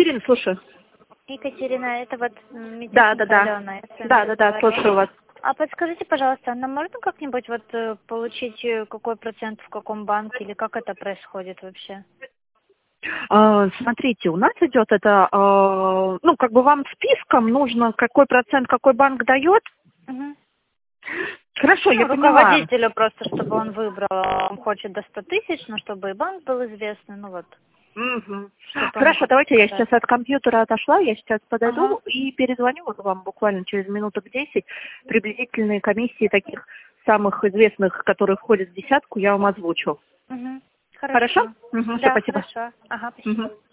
Екатерина, слушаю. Екатерина, это вот Да. Алена. Да, слушаю вас. А подскажите, пожалуйста, нам можно как-нибудь вот получить какой процент в каком банке или как это происходит вообще? Смотрите, у нас идет это, ну, как бы вам списком нужно, какой процент какой банк дает. Угу. Хорошо, я поняла. Руководителю просто, чтобы он выбрал, он хочет до 100 тысяч, но чтобы и банк был известный, ну вот. Угу. Чтобы Хорошо, давайте я сказать. сейчас от компьютера отошла, я сейчас подойду Ага. и перезвоню вот вам буквально через минуток 10. Приблизительные комиссии таких самых известных, которые входят в десятку, я вам озвучу. Угу. Хорошо? Хорошо. Угу, Да, спасибо. хорошо. Ага, спасибо. Угу.